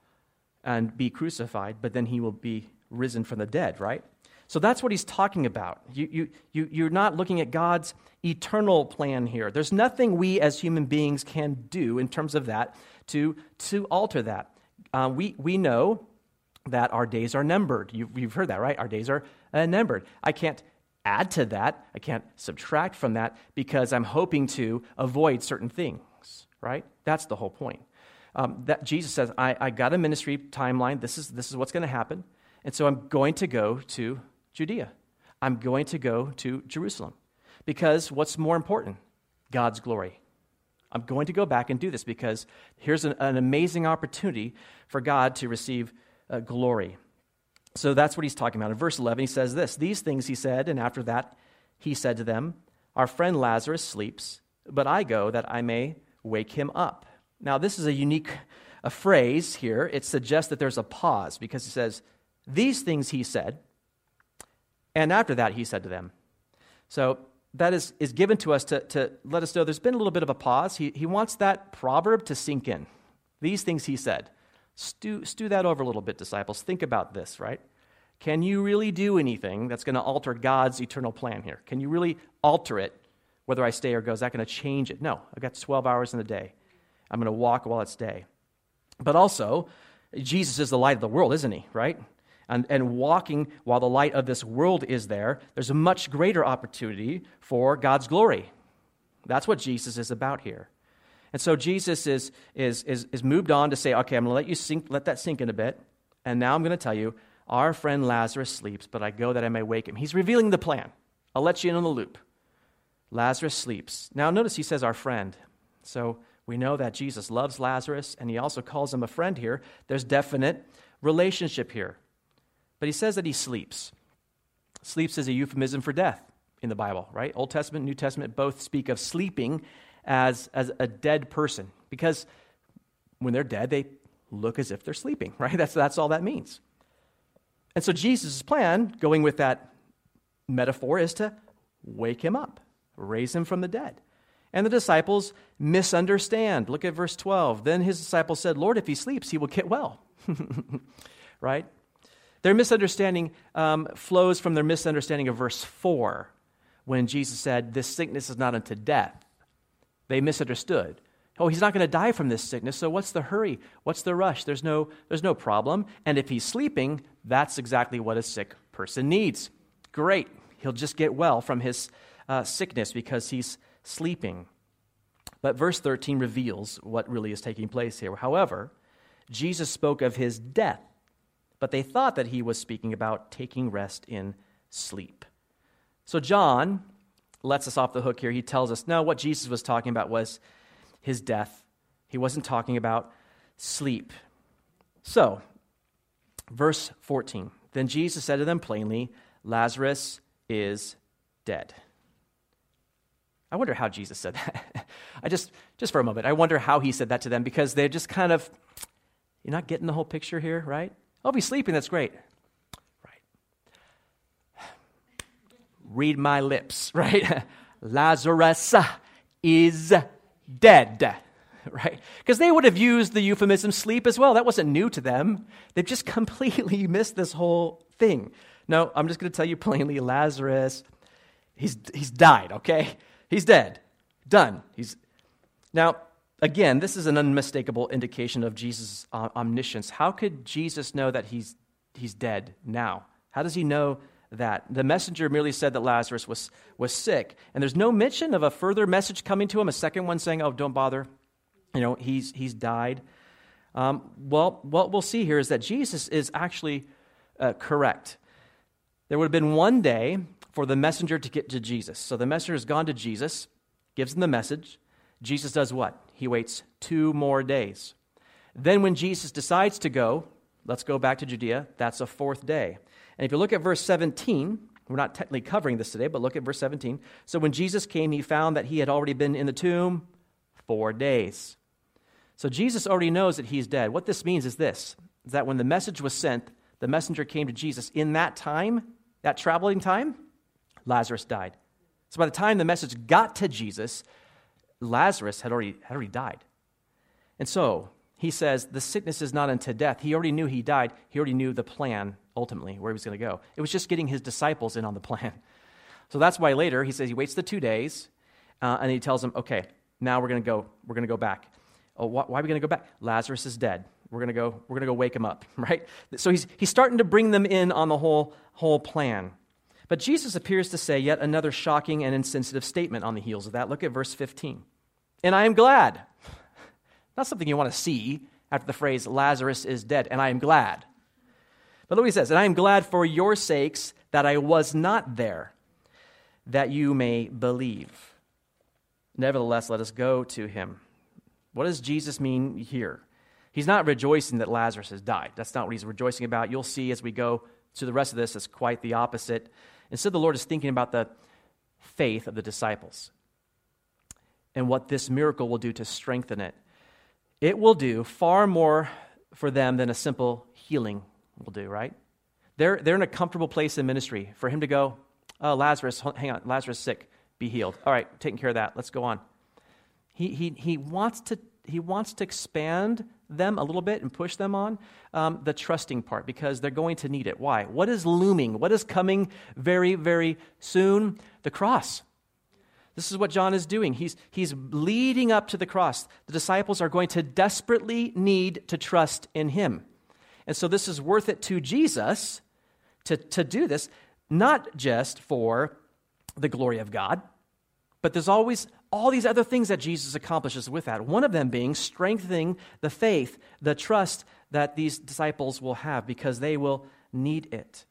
and be crucified, but then he will be risen from the dead, right? So that's what he's talking about. You, you, you, you're not looking at God's eternal plan here. There's nothing we as human beings can do in terms of that to, to alter that. Uh, we, we know that our days are numbered. You've, you've heard that, right? Our days are uh, numbered. I can't add to that. I can't subtract from that because I'm hoping to avoid certain things, right? That's the whole point. Um, that Jesus says, I, I got a ministry timeline. This is, this is what's going to happen. And so I'm going to go to Judea. I'm going to go to Jerusalem. Because what's more important? God's glory. I'm going to go back and do this because here's an, an amazing opportunity for God to receive uh, glory. So that's what he's talking about. In verse eleven, he says this, these things he said, and after that he said to them, our friend Lazarus sleeps, but I go that I may wake him up. Now this is a unique a phrase here. It suggests that there's a pause because he says, these things he said, and after that he said to them. So that is, is given to us to, to let us know there's been a little bit of a pause. He, he wants that proverb to sink in. These things he said. Stew, stew that over a little bit, disciples. Think about this, right? Can you really do anything that's going to alter God's eternal plan here? Can you really alter it, whether I stay or go? Is that going to change it? No. I've got twelve hours in the day. I'm going to walk while it's day. But also, Jesus is the light of the world, isn't he, right? And, and walking while the light of this world is there, there's a much greater opportunity for God's glory. That's what Jesus is about here. And so Jesus is, is, is, is moved on to say, okay, I'm going to let you sink, let that sink in a bit, and now I'm going to tell you, our friend Lazarus sleeps, but I go that I may wake him. He's revealing the plan. I'll let you in on the loop. Lazarus sleeps. Now notice he says our friend. So we know that Jesus loves Lazarus, and he also calls him a friend here. There's definite relationship here. But he says that he sleeps. Sleeps is a euphemism for death in the Bible, right? Old Testament, New Testament both speak of sleeping as, as a dead person, because when they're dead, they look as if they're sleeping, right? That's, that's all that means. And so Jesus' plan, going with that metaphor, is to wake him up, raise him from the dead. And the disciples misunderstand. Look at verse twelve. Then his disciples said, Lord, if he sleeps, he will get well. Right? Their misunderstanding um, flows from their misunderstanding of verse four, when Jesus said, this sickness is not unto death. They misunderstood. Oh, he's not going to die from this sickness, so what's the hurry? What's the rush? There's no, there's no problem. And if he's sleeping, that's exactly what a sick person needs. Great. He'll just get well from his uh, sickness because he's sleeping. But verse thirteen reveals what really is taking place here. However, Jesus spoke of his death, but they thought that he was speaking about taking rest in sleep. So John lets us off the hook here. He tells us, no, what Jesus was talking about was his death. He wasn't talking about sleep. So, verse fourteen, then Jesus said to them plainly, Lazarus is dead. I wonder how Jesus said that. I just, just for a moment, I wonder how he said that to them, because they're just kind of, you're not getting the whole picture here, right? Oh, if he's sleeping, that's great. Right. Read my lips, right? Lazarus is dead, right? Because they would have used the euphemism sleep as well. That wasn't new to them. They've just completely missed this whole thing. No, I'm just going to tell you plainly, Lazarus, he's he's died, okay? He's dead. Done. He's Now, again, this is an unmistakable indication of Jesus' omniscience. How could Jesus know that he's he's dead now? How does he know that? The messenger merely said that Lazarus was, was sick, and there's no mention of a further message coming to him, a second one saying, oh, don't bother, you know, he's he's died. Um, well, what we'll see here is that Jesus is actually uh, correct. There would have been one day for the messenger to get to Jesus. So the messenger has gone to Jesus, gives him the message. Jesus does what? He waits two more days. Then when Jesus decides to go, let's go back to Judea, that's a fourth day. And if you look at verse seventeen, we're not technically covering this today, but look at verse seventeen. So when Jesus came, he found that he had already been in the tomb four days. So Jesus already knows that he's dead. What this means is this, is that when the message was sent, the messenger came to Jesus. In that time, that traveling time, Lazarus died. So by the time the message got to Jesus, Lazarus had already, had already died. And so he says the sickness is not unto death. He already knew he died. He already knew the plan, ultimately, where he was going to go. It was just getting his disciples in on the plan. So that's why later he says he waits the two days, uh, and he tells them, okay, now we're going to go. We're going to go back. Oh, wh- why are we going to go back? Lazarus is dead. We're going to go. We're going to go wake him up, right? So he's he's starting to bring them in on the whole whole plan. But Jesus appears to say yet another shocking and insensitive statement on the heels of that. Look at verse fifteen. And I am glad. Not something you want to see after the phrase, Lazarus is dead, and I am glad. But look what he says, and I am glad for your sakes that I was not there, that you may believe. Nevertheless, let us go to him. What does Jesus mean here? He's not rejoicing that Lazarus has died. That's not what he's rejoicing about. You'll see as we go to the rest of this, it's quite the opposite. Instead, the Lord is thinking about the faith of the disciples and what this miracle will do to strengthen it. It will do far more for them than a simple healing will do, right? They're, they're in a comfortable place in ministry. For him to go, oh, Lazarus, hang on, Lazarus is sick. be healed. All right, taking care of that. Let's go on. He, he, he, wants to, he wants to expand them a little bit and push them on um, the trusting part because they're going to need it. Why? What is looming? What is coming very, very soon? The cross. This is what John is doing. He's, he's leading up to the cross. The disciples are going to desperately need to trust in him. And so this is worth it to Jesus to, to do this, not just for the glory of God, but there's always all these other things that Jesus accomplishes with that. One of them being strengthening the faith, the trust that these disciples will have because they will need it.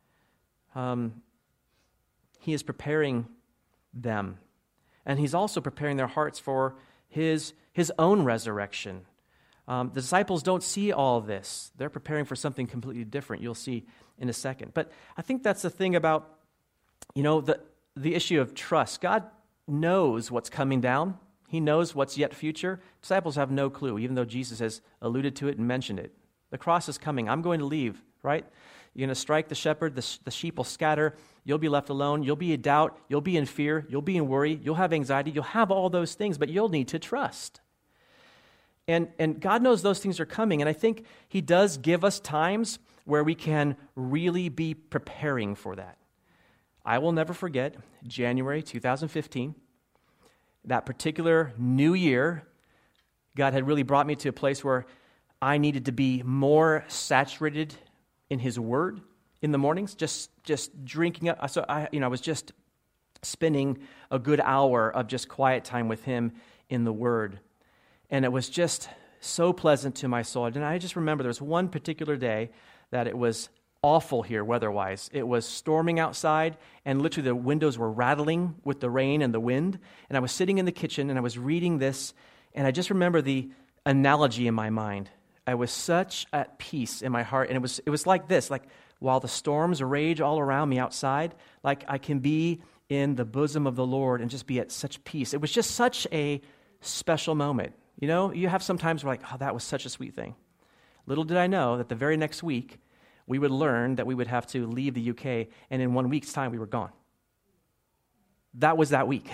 Um, he is preparing them. And he's also preparing their hearts for his, his own resurrection. Um, the disciples don't see all this. They're preparing for something completely different. You'll see in a second. But I think that's the thing about, you know, the, the issue of trust. God knows what's coming down. He knows what's yet future. Disciples have no clue, even though Jesus has alluded to it and mentioned it. The cross is coming. I'm going to leave, right? You're going to strike the shepherd. The, the sheep will scatter. You'll be left alone. You'll be in doubt. You'll be in fear. You'll be in worry. You'll have anxiety. You'll have all those things, but you'll need to trust. And, and God knows those things are coming, and I think he does give us times where we can really be preparing for that. I will never forget January two thousand fifteen, that particular new year. God had really brought me to a place where I needed to be more saturated in his word in the mornings, just just drinking up. So I, you know, I was just spending a good hour of just quiet time with him in the word. And it was just so pleasant to my soul. And I just remember there was one particular day that it was awful here weather-wise. It was storming outside, and literally the windows were rattling with the rain and the wind. And I was sitting in the kitchen, and I was reading this, and I just remember the analogy in my mind. I was such at peace in my heart, and it was it was like this, like while the storms rage all around me outside, like I can be in the bosom of the Lord and just be at such peace. It was just such a special moment. You know, you have some times where like, oh, that was such a sweet thing. Little did I know that the very next week, we would learn that we would have to leave the U K, and in one week's time, we were gone. That was that week.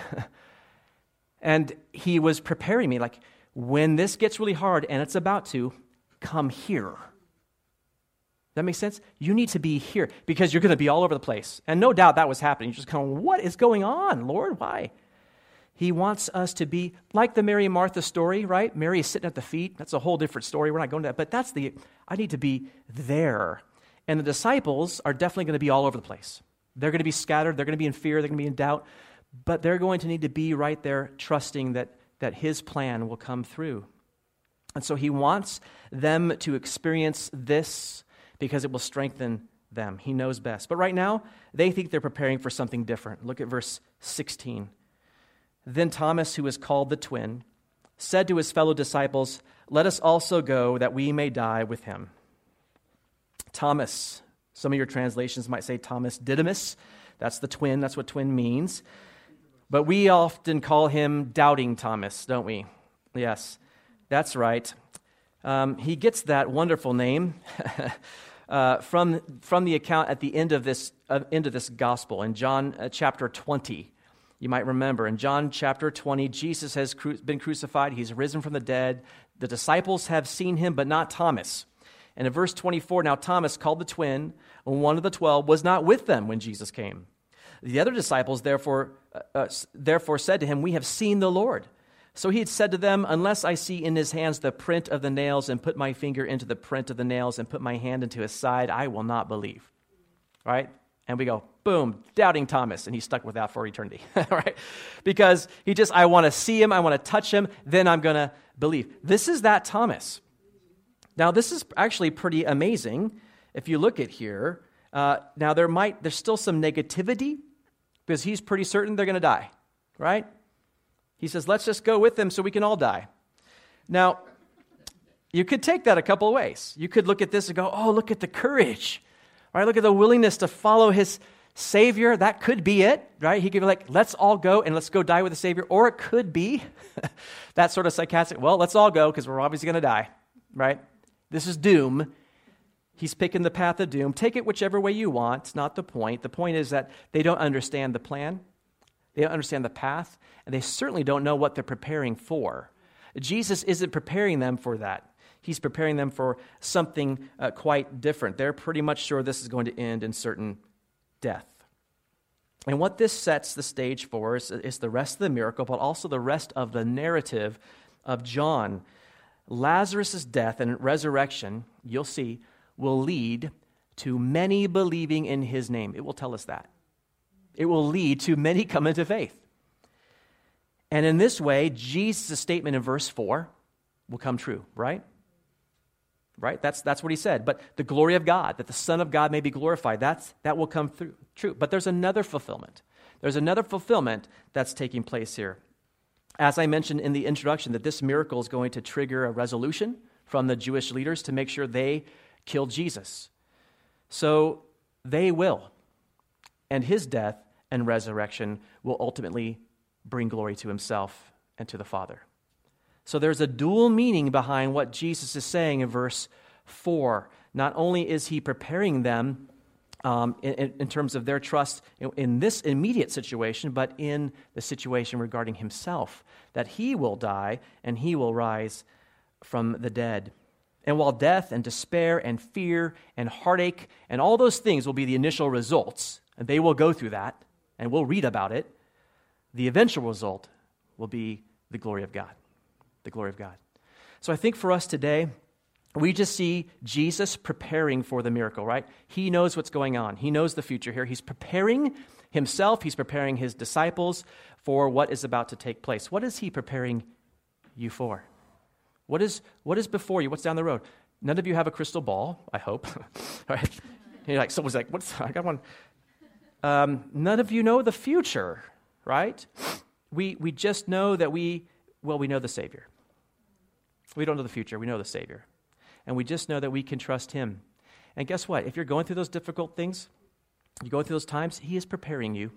And he was preparing me, like, when this gets really hard, and it's about to, come here. That makes sense? You need to be here, because you're going to be all over the place. And no doubt that was happening. You're just going, what is going on, Lord? Why? He wants us to be like the Mary and Martha story, right? Mary is sitting at the feet. That's a whole different story. We're not going to that. But that's the, I need to be there. And the disciples are definitely going to be all over the place. They're going to be scattered. They're going to be in fear. They're going to be in doubt. But they're going to need to be right there, trusting that, that his plan will come through. And so he wants them to experience this because it will strengthen them. He knows best. But right now, they think they're preparing for something different. Look at verse sixteen. Then Thomas, who is called the twin, said to his fellow disciples, "Let us also go that we may die with him." Thomas, some of your translations might say Thomas Didymus. That's the twin. That's what twin means. But we often call him Doubting Thomas, don't we? Yes, that's right. Um, he gets that wonderful name uh, from, from the account at the end of this, uh, end of this gospel in John uh, chapter twenty. You might remember in John chapter twenty, Jesus has cru- been crucified. He's risen from the dead. The disciples have seen him, but not Thomas. And in verse twenty-four, now Thomas, called the twin, one of the twelve, was not with them when Jesus came. The other disciples therefore, uh, uh, therefore said to him, "We have seen the Lord." So he had said to them, "Unless I see in his hands the print of the nails and put my finger into the print of the nails and put my hand into his side, I will not believe." Right? And we go, boom, Doubting Thomas. And he's stuck with that for eternity, right? Because he just, I want to see him, I want to touch him, then I'm going to believe. This is that Thomas. Now, this is actually pretty amazing. If you look at here, uh, now there might, there's still some negativity because he's pretty certain they're going to die, right? He says, let's just go with them so we can all die. Now, you could take that a couple of ways. You could look at this and go, oh, look at the courage. Right, look at the willingness to follow his Savior. That could be it, right? He could be like, let's all go and let's go die with the Savior. Or it could be that sort of sarcastic, well, let's all go because we're obviously going to die, right? This is doom. He's picking the path of doom. Take it whichever way you want. It's not the point. The point is that they don't understand the plan. They don't understand the path, and they certainly don't know what they're preparing for. Jesus isn't preparing them for that. He's preparing them for something uh, quite different. They're pretty much sure this is going to end in certain death. And what this sets the stage for is, is the rest of the miracle, but also the rest of the narrative of John. Lazarus' death and resurrection, you'll see, will lead to many believing in his name. It will tell us that. It will lead to many coming to faith. And in this way, Jesus' statement in verse four will come true, right? Right? That's, that's what he said. But the glory of God, that the Son of God may be glorified, that's, that will come through, true. But there's another fulfillment. There's another fulfillment that's taking place here. As I mentioned in the introduction, that this miracle is going to trigger a resolution from the Jewish leaders to make sure they kill Jesus. So they will. And his death and resurrection will ultimately bring glory to himself and to the Father. So there's a dual meaning behind what Jesus is saying in verse four. Not only is he preparing them um, in, in terms of their trust in, in this immediate situation, but in the situation regarding himself, that he will die and he will rise from the dead. And while death and despair and fear and heartache and all those things will be the initial results, and they will go through that, and we'll read about it, the eventual result will be the glory of God. The glory of God. So I think for us today, we just see Jesus preparing for the miracle, right? He knows what's going on. He knows the future here. He's preparing himself. He's preparing his disciples for what is about to take place. What is he preparing you for? What is what is before you? What's down the road? None of you have a crystal ball, I hope. Right? You're like, someone's like, what's, I got one. Um, none of you know the future, right? We we just know that we, well, we know the Savior. We don't know the future. We know the Savior. And we just know that we can trust him. And guess what? If you're going through those difficult things, you're going through those times, he is preparing you.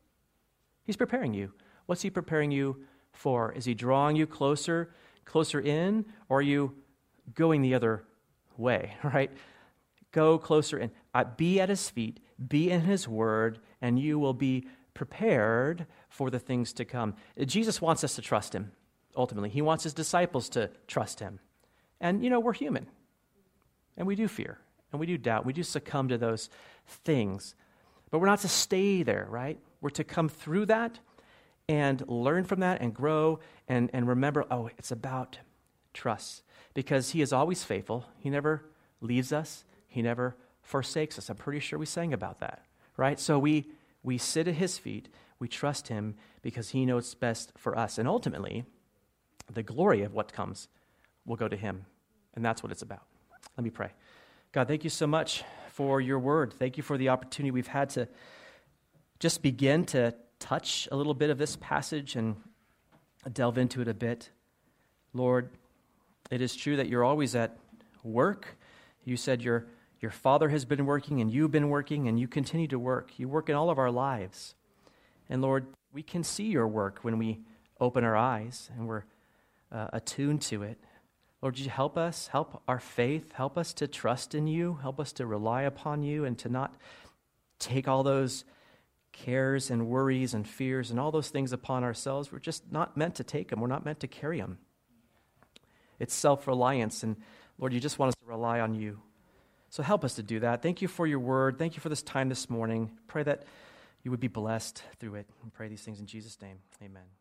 He's preparing you. What's he preparing you for? Is he drawing you closer, closer in, or are you going the other way, right? Go closer in. Uh, be at his feet, be in his word, and you will be prepared for the things to come. Jesus wants us to trust him. Ultimately, he wants his disciples to trust him. And, you know, we're human. And we do fear. And we do doubt. We do succumb to those things. But we're not to stay there, right? We're to come through that and learn from that and grow and, and remember, oh, it's about trust. Because he is always faithful. He never leaves us. He never forsakes us. I'm pretty sure we sang about that, right? So we, we sit at his feet. We trust him because he knows best for us. And ultimately, the glory of what comes will go to him. And that's what it's about. Let me pray. God, thank you so much for your word. Thank you for the opportunity we've had to just begin to touch a little bit of this passage and delve into it a bit. Lord, it is true that you're always at work. You said your, your Father has been working and you've been working and you continue to work. You work in all of our lives. And Lord, we can see your work when we open our eyes and we're Uh, attuned to it. Lord, would you help us, help our faith, help us to trust in you, help us to rely upon you and to not take all those cares and worries and fears and all those things upon ourselves. We're just not meant to take them. We're not meant to carry them. It's self-reliance, and Lord, you just want us to rely on you. So help us to do that. Thank you for your word. Thank you for this time this morning. Pray that you would be blessed through it. And pray these things in Jesus' name. Amen.